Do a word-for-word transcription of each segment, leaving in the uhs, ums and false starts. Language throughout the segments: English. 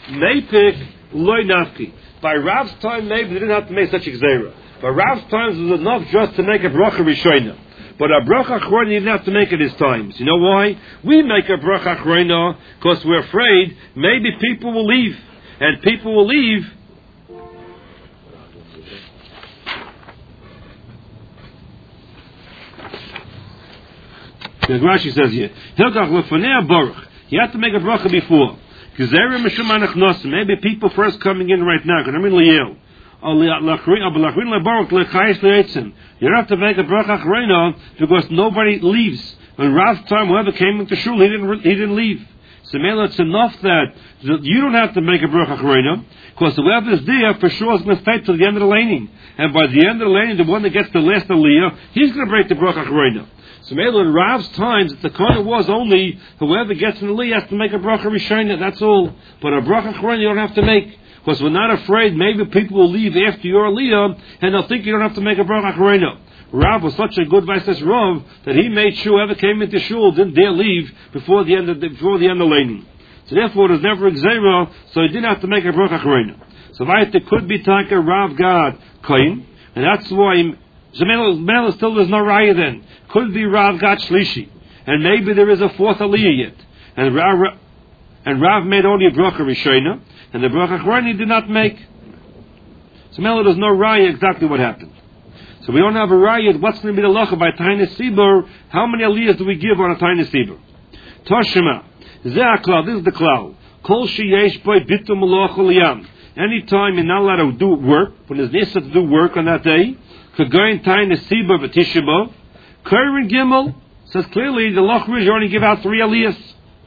Meipik loy nafki. By Rav's time, maybe they didn't have to make such a gzeira. By Rav's times, it was enough just to make a bracha rishona. But a bracha achrona, you didn't have to make it his times. You know why? We make a bracha achrona because we're afraid maybe people will leave. And people will leave. As Rashi says here, you have to make a bracha before. Maybe people first coming in right now. You don't have to make a bracha achrona because nobody leaves. When Rav's time, whoever came into shul, he didn't he didn't leave. So Mela, it's enough that you don't have to make a bracha achrona because whoever is there for sure is going to stay till the end of the laning. And by the end of the laning, the one that gets the last aliyah, he's going to break the bracha achrona. So Mela, in Rav's times, the kind was only whoever gets an aliyah has to make a bracha rishona. That's all. But a bracha achrona you don't have to make. Because we're not afraid maybe people will leave after your aliyah and they'll think you don't have to make a bracha achrona. Rav was such a good vice Rav that he made sure whoever came into shul didn't dare leave before the end of the, before the end of laning. So therefore, it was never a gzeira, so he didn't have to make a bracha achrona. So right, there could be taka Rav Gad Kohen, and that's why Zemel still there's no raya then. Could be Rav Gad Shlishi, and maybe there is a fourth aliyah yet, and Rav and Rav made only a bracha rishona, and the bracha achrona did not make. So Mela, there's no raya exactly what happened. So we don't have a raya. What's going to be the lacha by Tainus Sibur? How many aliyahs do we give on a Tainus Sibur? Toshima. Zeh klal. This is the klal. Kol sheyesh boy bitu malach liyam. Anytime you're not allowed to do work, when there's nisa to do work on that day, could go in Tainus Sibur v'tisha b'av. Keren Gimel says clearly the lacha is you only give out three aliyahs.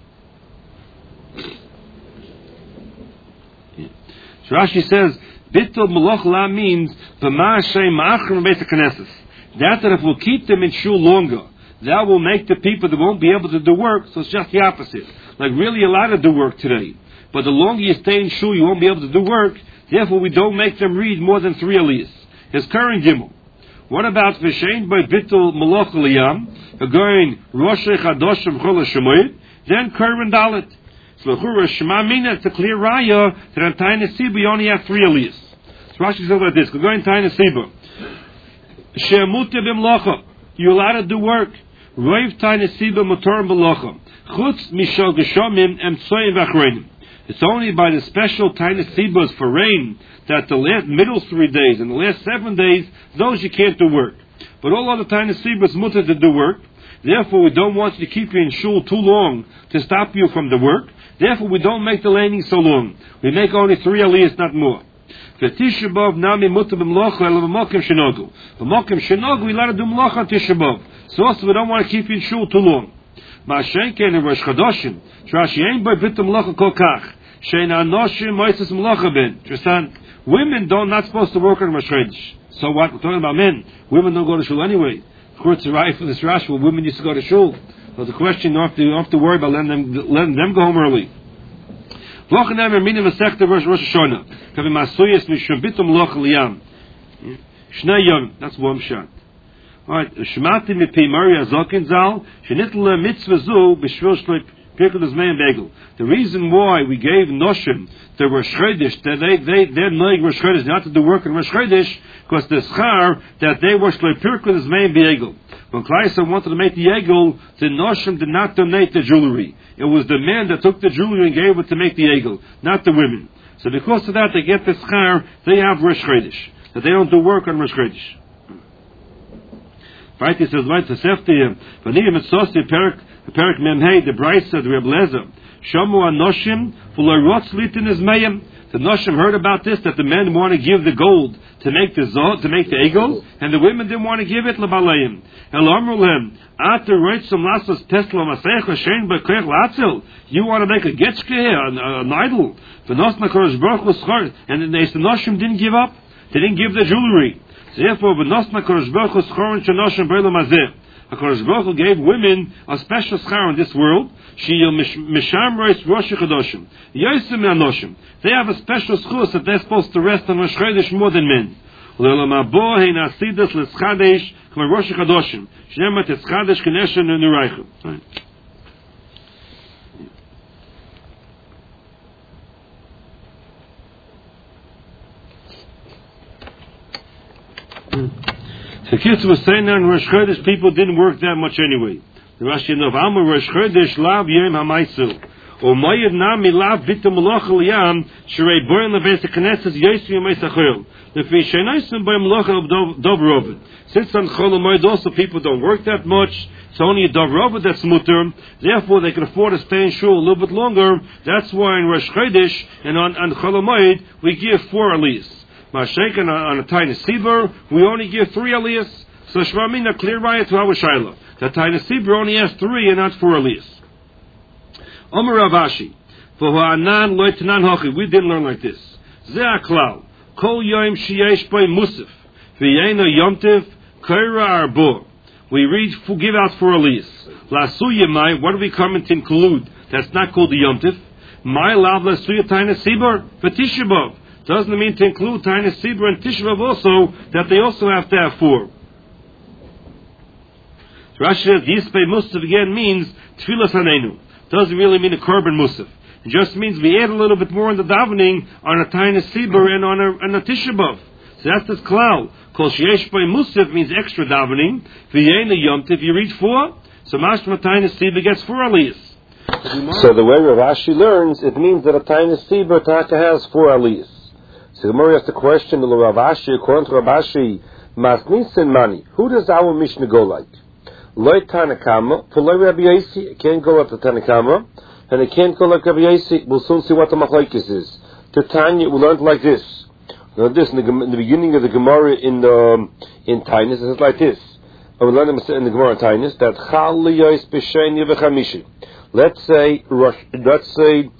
So Rashi says, Bittul Malach La means B'ma'ashay Ma'achrim Beis HaKnesses. That that if we'll keep them in shul longer, that will make the people that won't be able to do work, so it's just the opposite. Like really allowed to do work today. But the longer you stay in shul, you won't be able to do work, therefore we don't make them read more than three aliyahs. His current Gimel. What about V'shein by Bittul Malach Liyam, going Rosh Chadoshim Chol HaShemoyed, then current Dalet. So Shema Mina, it's a clear raya that on Tainus Sibur you only have three aliyahs. So Rashi says like this: go in Tainus Sibur. She'emute b'mlacha, you're allowed to do work. Roiv Tainus Sibur mutar b'mlacha. Chutz mishal geshomim emtsoyim v'achreinim. It's only by the special Tainus Siburs for rain that the last middle three days and the last seven days, those you can't do work. But all other Tainus Siburs mutar to do work. Therefore, we don't want you to keep you in shul too long to stop you from the work. Therefore, we don't make the laning so long. We make only three aliyahs, not more. The Tisha B'av nami mutar b'mlacha ela b'mokim shenogu. B'mokim shenogu we let her do mlacha on Tisha B'av. So also we don't want to keep you in shul too long. Ma'ashenken in Rosh Chodoshim. Trashi ein boi bitum mlacha kol kach. Shein anoshim moises mlacha ben. Understand? Women don't not supposed to work on Rosh Chodesh. So what? We're talking about men. Women don't go to shul anyway. Of course, it's right for this Rashi. Well, women used to go to shul. So the question, you don't have to, you don't have to worry about letting them, letting them go home early. Rosh Hashanah. Shnei Yom. That's one shot. All right. Shemati mipi Maria Zokin Zal. Shenitla mitzvah zu b'shvil shloi pirkul zmein begel. The reason why we gave Noshim the Rosh Chodesh, that they they they're knowing Rosh Chodesh not to do work in Rosh Chodesh, because the schar that they were shloi pirkul zmein begel. When Klaisa wanted to make the egel, the Noshim did not donate the jewelry. It was the men that took the jewelry and gave it to make the egel, not the women. So because of that, they get the schar, they have Rosh Chodesh. That they don't do work on Rosh Chodesh. Right, he says, right, to Sefti, Vaniyam et Sosti, Perik, Perik Memhei, the Brisa, the Reb Lezer, Shomu Anoshim, Fuloi Rotz Litin Izmeyim. The Noshim heard about this, that the men want to give the gold to make the zod, to make the egel, and the women didn't want to give it, Labalayim. El Amrulhem, Ater Reitzum Lasas Tesla Masecha Shein Bekrech Latzil. You want to make a getchke, an, an idol. The Nosna Kodesh Baruch was hard, and the Noshim didn't give up. They didn't give the jewelry. So therefore, the Nosna Kodesh Baruch was chorin shenoshim b'olam hazeh. HaKadosh Baruch Hu gave women a special schar in this world. Sheyil misham reis Rosh Chodoshim. Yosim anoshim. They have a special schus that they're supposed to rest on Rosh Chodesh more than men. U'le'olam habo hein asidas l'schadesh k'mar Rosh Chodoshim. Shnemat eschadesh k'neshen u'nuraychu. The kids was saying that in Rosh Chodesh people didn't work that much anyway. The Rashi knows Alma Rosh Chodesh lav yom hamaisu. O mayed nami lav bitum melacha liyam shrei borin lebeis knesses yosim yomeis achol. The fishenaisim by melacha dobrovet. Since on Chol Hamoed also people don't work that much, it's only a dobrovet that's mutter. Therefore, they can afford to stay in shul a little bit longer. That's why in Rosh Chodesh and on on Chol Hamoed we give four aliyos. Mashaykin on, on a tiny Sibur, we only give three aliyos. So Shmamina clear raya to our Shaila. The tiny Sibur only has three and not four aliyos. Omer Rav Ashi, for Ha'anan loy tanan hochi, we didn't learn like this. Ze aklal, kol yoim sheyesh by musaf, v'yena yomtiv, kaira arbo. We read, give out four aliyos. Lasu yemai, what are we coming to include? That's not called the yomtiv. My lav lasu yatayna sibur, v'tishabov. Doesn't mean to include Tainis Sibur and Tishvav also, that they also have to have four. Rashi says, Yispei Musaf again means Tfilas Haneinu. Doesn't really mean a Korban Musaf. It just means we add a little bit more in the davening on a Tainis Sibur and on a, on a Tishabav. So that's this klal. Kol Sheyesh Bei Musaf means extra davening. V'yein Yomtiv, if you read four, so Mashma Tainis Sibur gets four aliyos. So the way Rav Ashi learns, it means that a Tainis Sibur Taka has four aliyos. So the Gemara asks the question to Rav Ashi, according to Rav Ashi, Masnisin Mani, who does our Mishnah go like? Loi Tanakama, for Loi Rabbi Yossi, it can't go like the Tanakama, and it can't go like Rabbi Yossi. We'll soon see what the Machlokes is. To Tanya, we learned like this. We learned this in the, in the beginning of the Gemara in um, in Tainus, it's like this. And we learned in the Gemara in Tainus, that Chal Liyos B'Sheni V'Chamishi. Let's say, let's say,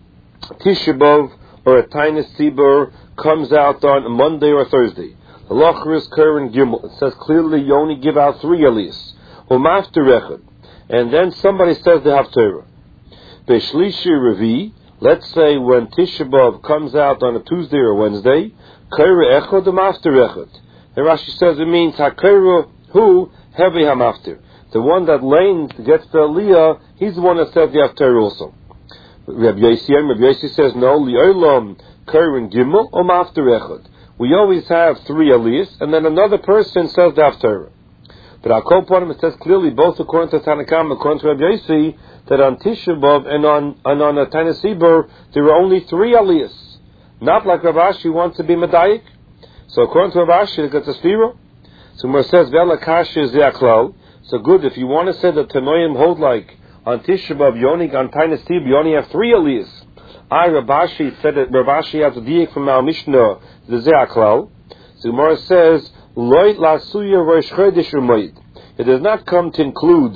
Tisha B'Av, or a Tainis Sibur, comes out on Monday or Thursday. The Lachar is Keren Gimel. It says clearly you only give out three aliyos. Umafter Echad. And then somebody says they have Torah. Beshlishi Revi, let's say when Tisha B'Av comes out on a Tuesday or Wednesday, Kera Echad Umafter Echad. And Rashi says it means Hakera who heavy Hamafter. The one that lanes gets the aliyah, he's the one that says they have Torah also. Rabbi Yossi, Rabbi Yossi says no, Li'olam Keren Gimel or Mafter Echad. We always have three aliyos, and then another person says the Haftarah. But our Kopanim, it says clearly, both according to Tanakam and according to Rabbi Yossi, that on Tisha B'Av and on and on a Tainis Sibur there are only three aliyos. Not like Rav Ashi wants to be Medayik. So according to Rav Ashi, it gets a Sfira. So where it says Ve'la Kasha Ze'aklal. So good, if you want to say that Tanoim hold like on Tisha B'Av, you only on Tainis Sibur, you only have three aliyos. I, Rav Ashi, said that Rav Ashi has a diak from our Mishnah, the Ze'aklal. So Gemara says, Loit la'suya Rosh Chodesh U'Moed. It does not come to include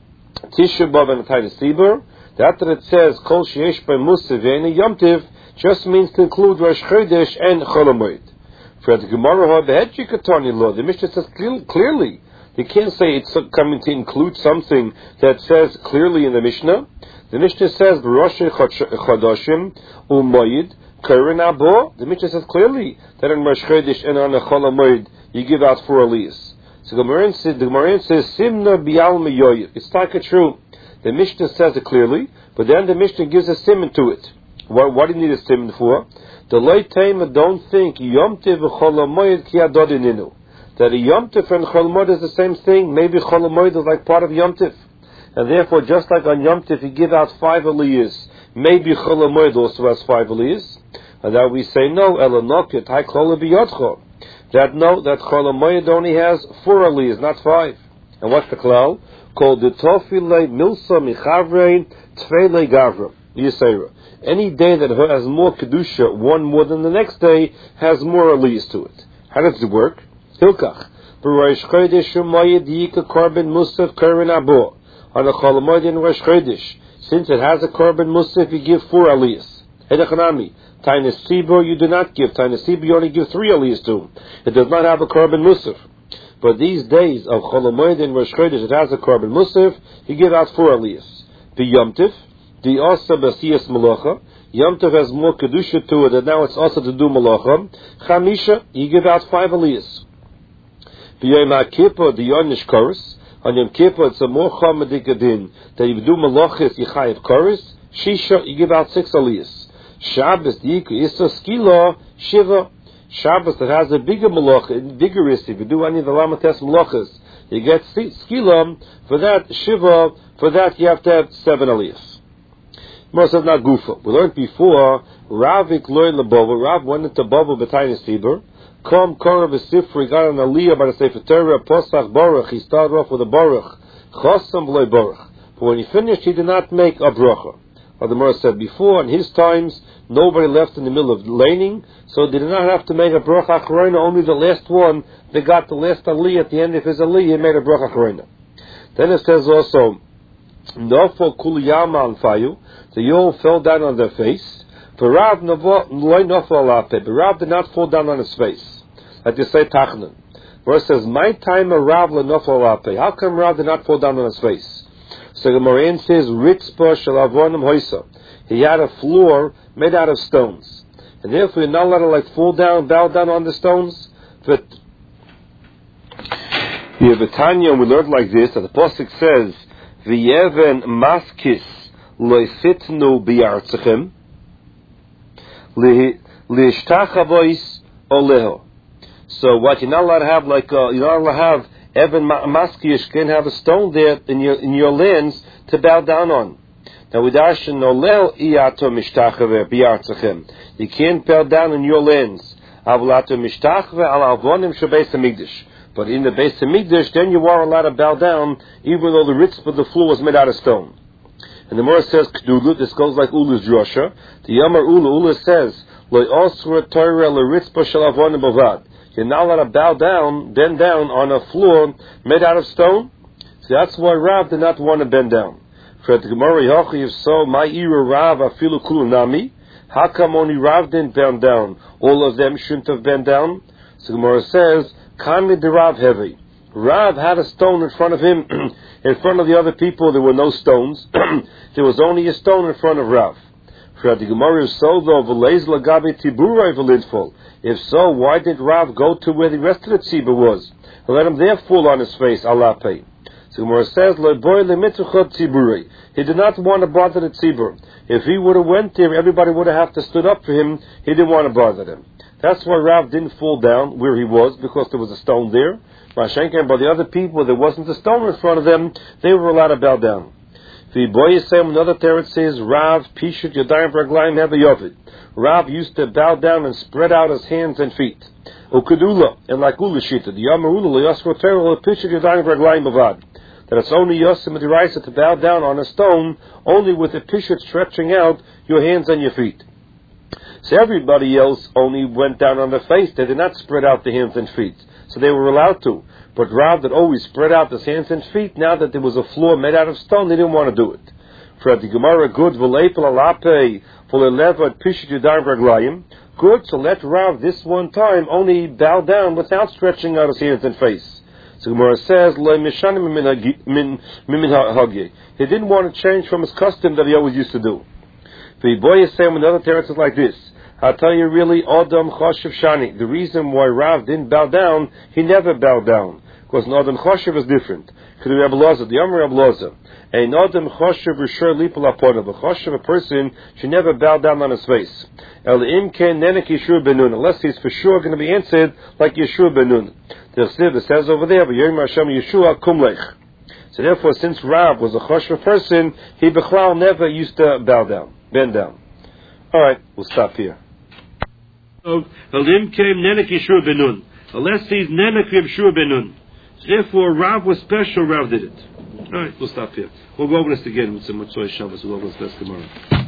Tisha B'Av and Tainis Sibur. That that it says, Kol Sheyesh Bei Musaf Ve'ena Yomtiv, just means to include Rosh Chodesh and Chol Hamoed. For the Gemara, the Mishnah says clearly, you can't say it's coming to include something that says clearly in the Mishnah. The Mishnah says, Rosh Chodashim U'Moed Keren Abo. The Mishnah says clearly that in Rosh Chodesh and on a Chol Hamoed you give out four aliyos. So the Gemara says, the Gemara says, Simna Bial Meyoyev. It's like a true. The Mishnah says it clearly, but then the Mishnah gives a simon to it. What, what do you need a simon for? The Leitema don't think Yomtiv Chol Hamoed Ki Adodininu. That a Yomtiv and Chol Hamoed is the same thing. Maybe Chol Hamoed is like part of Yomtiv. And therefore, just like on Yom Tif, you give out five aliyos, maybe Chol Hamoed also has five aliyos. And that we say, no, Elanoket, Hai Chol B'Yodcho. That no, that Chol Hamoed only has four aliyos, not five. And what's the klal? Called the Tofile Milsa Michavrein Tfeile Gavra. Yisera. Any day that has more Kedusha, one more than the next day, has more aliyos to it. How does it work? Hilkach. B'Rosh Chodesh U'Moed Yika Korban Musaf Keren Abo. On a Chol Hamoed in Rosh Chodesh, since it has a Korban Musaf, you give four aliyos. Hedachanami, Tainis Sibur you do not give. Tainis Sibur you only give three aliyos to. It does not have a Korban Musaf. But these days of Chol Hamoed in Rosh Chodesh, it has a Korban Musaf, you give out four aliyos. The Yom Tif, the Asa Basiyas Malacha. Yom Tov has more Kedusha to it, and now it's also to do Malacha. Chamisha, you give out five aliyos. The Yom HaKippur, the Yonish Chorus. On Yom Kippur, it's a more chamadik adin that you do malachis yichayev chorus. Shisha, you give out six aliyos. Shabbos, Yiku, Issa, Skila, Shiva. Shabbos that has a bigger malacha, vigorous, if you do any of the lamates malachas, you get skila. For that shiva, for that you have to have seven aliyahs. More says not gufa. We learned before. Ravik learned the bubble. Rav went into bubble b'taynis tibur. Kom korah v'sifri got an aliyah by the Sefer Torah. Posach baruch. He started off with a baruch. Chosam v'loy baruch. But when he finished, he did not make a bracha. As the Gemara said before, in his times, nobody left in the middle of laning, so they did not have to make a bracha acharona. Only the last one, they got the last aliyah at the end of his aliyah, he made a bracha acharona. Then it says also, Nofo kuliyama al fayu, the all fell down on their face. For Rav loy nofo alape, but Rav did not fall down on his face. Like they say Tachnan. Where it says, my time of Rav lo nofo alape. How come Rav did not fall down on his face? So the Moraine says, Ritzpa shalavonim hoisa. He had a floor made out of stones. And therefore you're not allowed to like fall down, bow down on the stones. But we have a Tanya, and we learned like this, that the Pasuk says, V'yeven maskis loisitnu biyartzechem li'ishtachavois oleho. So what you're not allowed to have, like, uh, you're not allowed to have Evan Maskish can have a stone there in your in your lands to bow down on. Now we darshan nolel iato mishtachave biartzachem. You can't bow down in your lands. Avlato mishtachave al avonim shebeis hamikdash. But in the Beis Hamikdash, then you are allowed to bow down, even though the ritz of the floor was made out of stone. And the Gemara says Kedulu. This goes like Ula's drasha. The Yamar Ula Ula says Lo osra Torah le ritzpa shel avonim bavad. You're not allowed to bow down, bend down on a floor made out of stone. So that's why Rav did not want to bend down. For the Gemara Yochi, if so, my ira Rav afilu kulunami. How come only Rav didn't bend down? All of them shouldn't have bent down. So the Gemara says, Kami de Rav heavy. Rav had a stone in front of him. In front of the other people, there were no stones. There was only a stone in front of Rav. For the Gemara is so though, v'leiz lagabi tiburay v'lidful. If so, why did Rav go to where the rest of the tzibur was? And let him there fall on his face, alape. So Gemara says, Lo'boy lemitzuchot tiburay. He did not want to bother the tzibur. If he would have went there, everybody would have had to stood up for him. He didn't want to bother them. That's why Rav didn't fall down where he was, because there was a stone there. Mashenka, but the other people, there wasn't a stone in front of them. They were allowed to bow down. The boy is saying another teretz says Rav Pishut Yadayim Raglayim Have a Yovid. Rav used to bow down and spread out his hands and feet. Ukadula and like Ula Shita, the Yamarula Yasro Terrell Pishut Yadayim Raglayim Bavad. That it's only Yosim Adiraisa to bow down on a stone, only with the Pishut stretching out your hands and your feet. So everybody else only went down on their face. They did not spread out the hands and feet. So they were allowed to. But Rav that always spread out his hands and feet, now that there was a floor made out of stone, they didn't want to do it. For the Gemara, good, v'leipel alape, v'lelevad pishit yadayim raglayim. Good, so let Rav this one time only bow down without stretching out his hands and face. So Gemara says, lo mishanim min hagye. He didn't want to change from his custom that he always used to do. The boy is saying another teretz is like this. I'll tell you really, Adam Choshev Shani. The reason why Rav didn't bow down, he never bowed down. Because an Adam Choshev is different. Because the Rebbe Loza, the Yomer Rebbe Loza. An Adam Choshev Rishur Lipul Apona. The Choshev, a person, should never bow down on his face. El Im Ken Nenek Yeshua Benun. Unless he's for sure going to be answered like Yeshua Benun. The Chsiv says over there, V'yom Hashem Yeshua Kumlech. So therefore, since Rav was a Choshev person, he Bechlal never used to bow down, bend down. Alright, we'll stop here. Unless he's Nenek Yeshua Benun. Therefore, Rav was special, Rav did it. Alright, we'll stop here. We'll go over this again with some Motzoi Shabbos. We'll go over this tomorrow.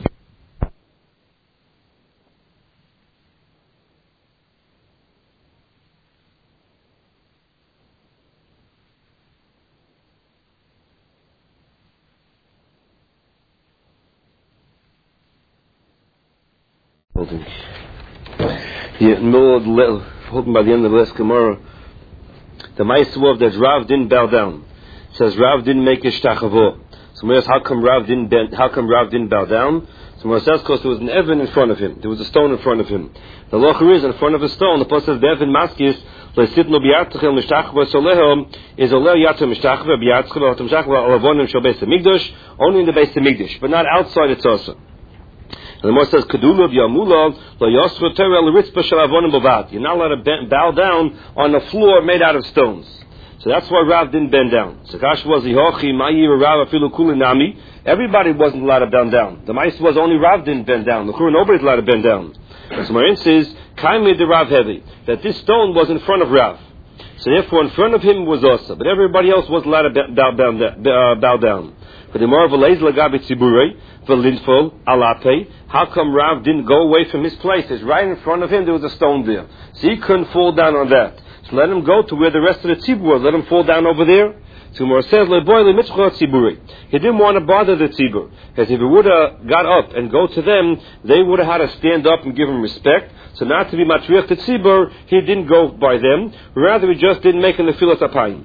Holding. Yeah, no, holding by the end of the last Gemara. The Ma'aseh that Rav didn't bow down. It says Rav didn't make a shtachavo. So we ask, how come Rav didn't bend, how come Rav didn't bow down? So we says because there was an Evan in front of him. There was a stone in front of him. The locher is in front of a stone. The Pasuk says the Evan maskis le'sitno biyartachel mishtachavo soleho is oleh yato mishtachavo biyartachel yato mishtachavo alavonim shel beis hamikdash, only in the beis hamikdash, but not outside it's also. And the Gemara says, "Kedula v'yamula lo yosru Torah l'ritzpa shel avonim b'vad." You're not allowed to bow down on a floor made out of stones. So that's why Rav didn't bend down. So Kash was Yihochi Ma'ir Rav Afilu Kulinami. Everybody wasn't allowed to bend down. The mice was only Rav didn't bend down. The Chura nobody's allowed to bend down. So Marin says, Kaimid the Rav heavy, that this stone was in front of Rav. So therefore in front of him was Osa, but everybody else was allowed to bow, bow, bow, bow down. But the Mar Velez Lagabi Tzibure, Velinfol, Alape, how come Rav didn't go away from his place? It's right in front of him, there was a stone there. So he couldn't fall down on that. So let him go to where the rest of the tzibur was. Let him fall down over there. So Gemara says, he didn't want to bother the tzibur. Because if he would have got up and go to them, they would have had to stand up and give him respect. So not to be matriach the tzibur, he didn't go by them. Rather, he just didn't make an nefilas apayim.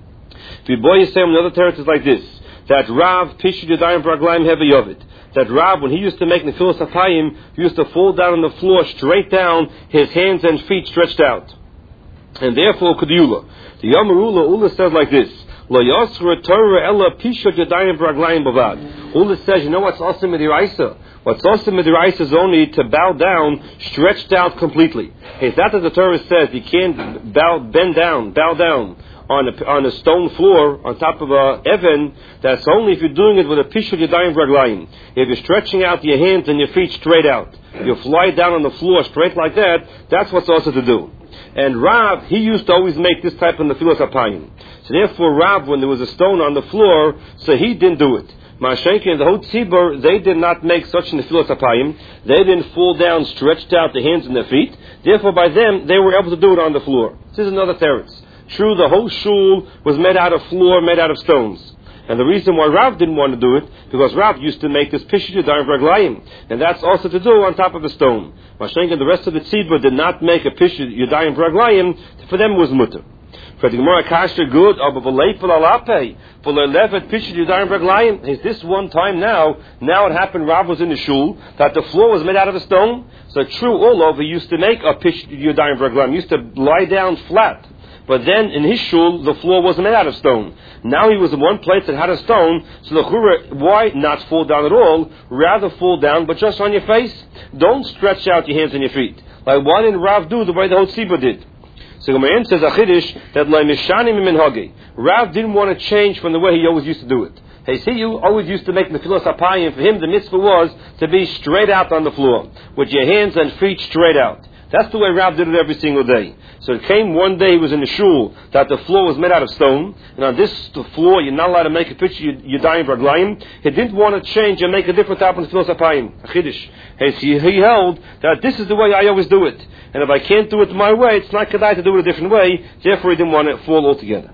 The boy is saying another teretz is like this, that Rav Pishud Yadayim Braglaim Heavy Yovid. That Rav, when he used to make nefilas apayim, he used to fall down on the floor straight down, his hands and feet stretched out. And therefore, Kedula. The Yamarula, Ula says like this, Lo Yosra Torah Ella Pishud Yadayim Braglaim Bavad. Ula says, you know what's awesome with Iraisa? What's awesome with Iraisa is only to bow down, stretched out completely. It's not that the Torah says you can't bow, bend down, bow down on a, on a stone floor, on top of a Evan. That's only if you're doing it with a Pishud Yadayim Braglaim. If you're stretching out your hands and your feet straight out, you fly down on the floor straight like that, that's what's also to do. And Rav, he used to always make this type of nefilas apayim. So therefore Rav, when there was a stone on the floor, so he didn't do it. Ma'ashenki and the whole tzibur, they did not make such nefilas apayim. They didn't fall down, stretched out the hands and their feet. Therefore by them, they were able to do it on the floor. This is another teretz. True, the whole shul was made out of floor, made out of stones. And the reason why Rav didn't want to do it, because Rav used to make this Pishud Yadayim Braglayim, and that's also to do on top of a stone. Mashenka, the rest of the tzibur did not make a Pishud Yadayim Braglayim, for them it was mutter. For the Gemara Kasher good, aber v'leifel alape, v'leifet Pishud Yadayim Braglayim. Is this one time now, now it happened Rav was in the shul, that the floor was made out of a stone? So true, all over, he used to make a Pishud Yadayim Braglayim, he used to lie down flat. But then in his shul, the floor wasn't made out of stone. Now he was in one place that had a stone, so the chura, why not fall down at all? Rather fall down, but just on your face. Don't stretch out your hands and your feet. Like why didn't Rav do the way the whole tzibur did? So Gemara says Achidish that like Mishanim Minhagi. Rav didn't want to change from the way he always used to do it. Hey, see, you always used to make nefilas apayim. For him, the mitzvah was to be straight out on the floor, with your hands and feet straight out. That's the way Rav did it every single day. So it came one day, he was in the shul, that the floor was made out of stone, and on this floor, you're not allowed to make a picture, Yadayim Braglayim. He didn't want to change and make a different type of nefilas apayim, a chiddush. He held that this is the way I always do it, and if I can't do it my way, it's not kedai to do it a different way, therefore he didn't want to fall altogether.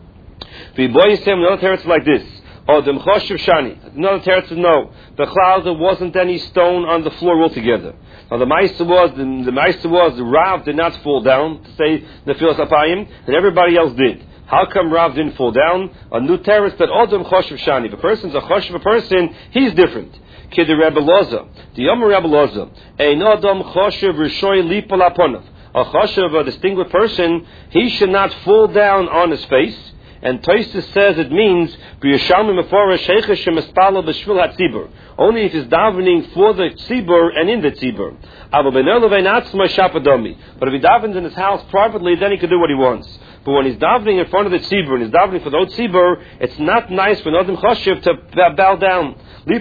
The boy is saying another teretz like this, or the Mchoshev Shani. Another teretz is no, the cloud, there wasn't any stone on the floor altogether. Now the Ma'aser was, the, the Ma'aser was, the Rav did not fall down to say nefilas apayim, and everybody else did. How come Rav didn't fall down? A new teretz that Odom Choshev Shani. If a person's a Choshev a person, he's different. Kid the Rebbe Loza, the Yomer Rebbe Loza, Ein Odom Choshev Rishoy Lipol Aponav. A Choshev, a distinguished person, he should not fall down on his face. And Tosfos says it means only if he's davening for the tzibur and in the tzibur. But if he davens in his house privately, then he can do what he wants. But when he's davening in front of the tzibur and he's davening for the old tzibur, it's not nice for Nodim Choshev to bow down.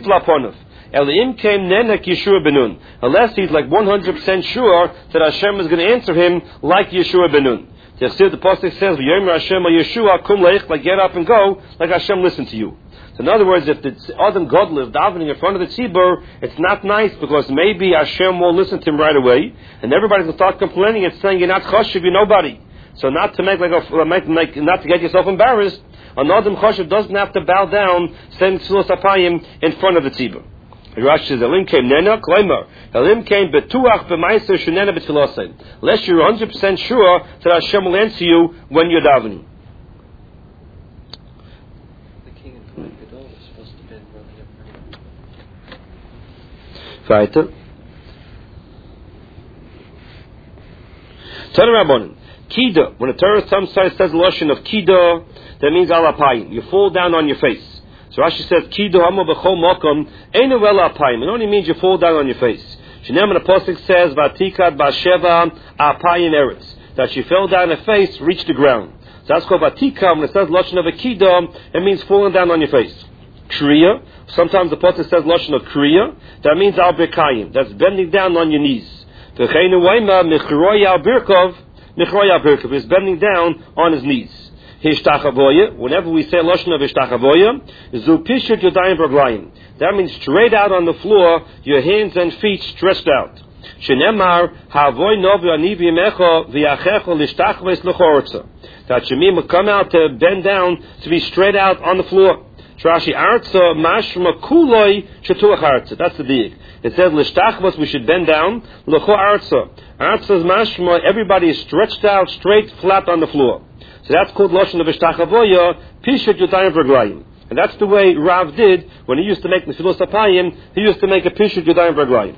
Unless he's like one hundred percent sure that Hashem is going to answer him like Yeshua ben Nun. The Pasuk says, "V'yomer Hashem Yeshua kum leich," like get up and go, like Hashem listen to you. So in other words, if the Adam Godel is davening in front of the tzibur, it's not nice because maybe Hashem won't listen to him right away, and everybody's going to start complaining and saying you're not choshev, you're nobody. So not to make like a, make, make, not to get yourself embarrassed, an Adam choshev doesn't have to bow down, saying tzilas apayim in front of the tzibur. Rashi says, "Elim came nena klaimer. Elim came betuach b'maiser shenena b'tfilasei." Unless you're one hundred percent sure that Hashem will answer you when you're davening. The king and Kohen Gadol was supposed to bend Rabbi Weiter. Tana Rabbanan. Kida. When a Torah sometimes says the lashon of kida, that means alapayim. You fall down on your face. So Rashi says, Kido hamo b'chol mokom, einu el apayim. It only means you fall down on your face. Shneim the Pasuk says, Vatikad b'sheva apayim eretz. That she fell down her face, reached the ground. So that's called Vatikam. When it says Lashon of a Kido, it means falling down on your face. Kriya. Sometimes the Pasuk says Lashon of Kriya. That means al birkayim. That's bending down on your knees. V'cheinu wayma michroy al birkov. Michroy al birkov is bending down on his knees. Hishtachavoya. Whenever we say Lashon of Hishtachavoya, zu pishut yodayim b'raglayim. That means straight out on the floor, your hands and feet stretched out. Shenemar havoy novi ani v'yimecho v'yachecho lishtachves l'chorotza. That Shemim will come out to bend down to be straight out on the floor. Trashi arza mashma kuloi shatuach arza. That's the dig. It says lishtachvos we should bend down. L'cho arza. Arza's mashma everybody is stretched out straight flat on the floor. So that's called Lashon of Hishtachavoya Pishut Yodayim V'Raglayim. And that's the way Rav did when he used to make Nefilos Apayim. He used to make a Pishut Yodayim V'Raglayim.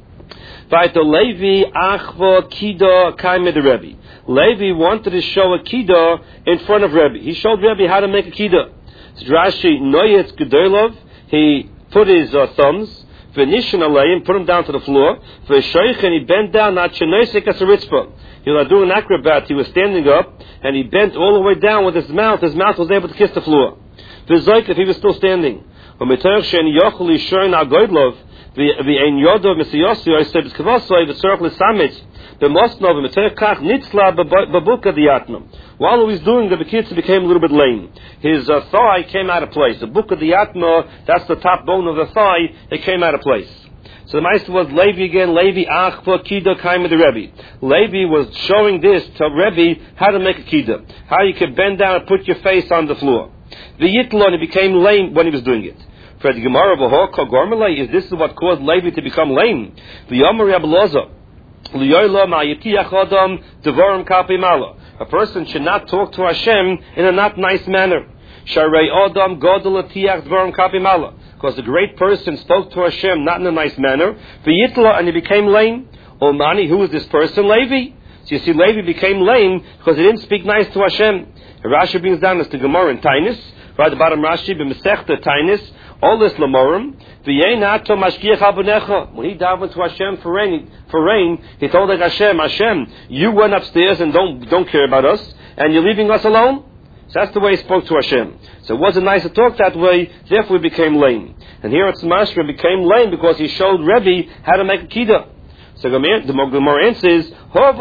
Vaito Levi Achvo Kido Kaimid Rebbe. Levi wanted to show a Kido in front of Rebbe. He showed Rebbe how to make a Kido. So Rashi Noyetz Gedolov, he put his uh, thumbs, V'nishin Aleim, put him down to the floor, V'shoich, and he bent down, not Shenoisek Asaritzpa. He was doing an acrobat, he was standing up, and he bent all the way down with his mouth. His mouth was able to kiss the floor. V'zoik, if he was still standing. V'metoch Shen Yochel Yishoin Agoydlov, V'ein Yodov Mesiyosi, I said, V'skavosoi, V'sorach L'samit, V'mosnov, V'metoch Kach Nitzla, Babuka Diatnam. While he was doing the Bekitza became a little bit lame. His uh, thigh came out of place. The Buka Diatma, that's the top bone of the thigh, it came out of place. So the Meister was Levi again, Levi Achva Kida Kaima the Rebbe. Levi was showing this to Rebbe how to make a Kida. How you could bend down and put your face on the floor. The Yitlon, he became lame when he was doing it. For the Gemara of Hokka Gormalay, is this what caused Levi to become lame? The Yomer Yabaloza. Liyoyla Ma'yatiach Adam Devorim Kapi Mala. A person should not talk to Hashem in a not nice manner. Sharei Adam Godel Atiach Devorim Kapi Mala. Because the great person spoke to Hashem not in a nice manner. V'yitla, and he became lame. Omani, who is this person? Levi. So you see, Levi became lame because he didn't speak nice to Hashem. Rashi brings down this to Gemara in Tainis. Right at the bottom, Rashi, b'mesechta Tainis, all this lamorim. V'yeinato mashgiach habonecha. When he davened to Hashem for rain, for rain, he told like Hashem, Hashem, you went upstairs and don't don't care about us, and you're leaving us alone. So that's the way he spoke to Hashem. So it wasn't nice to talk that way, therefore he became lame. And here at Tzmashra became lame because he showed Rebbe how to make a Kida. So the Gemara answers,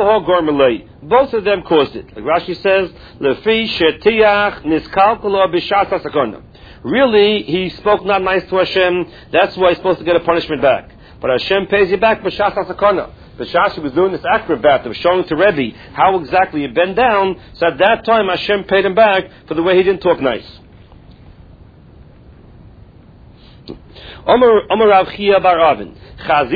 both of them caused it. Like Rashi says, Lefi shetiach niskalkalo b'shas hasakona. Really, he spoke not nice to Hashem, that's why he's supposed to get a punishment back. But Hashem pays you back b'shas hasakona. The Shashi was doing this acrobat of showing to Rebbe how exactly he bent down, so at that time Hashem paid him back for the way he didn't talk nice. Omer Rav Chia bar Avin.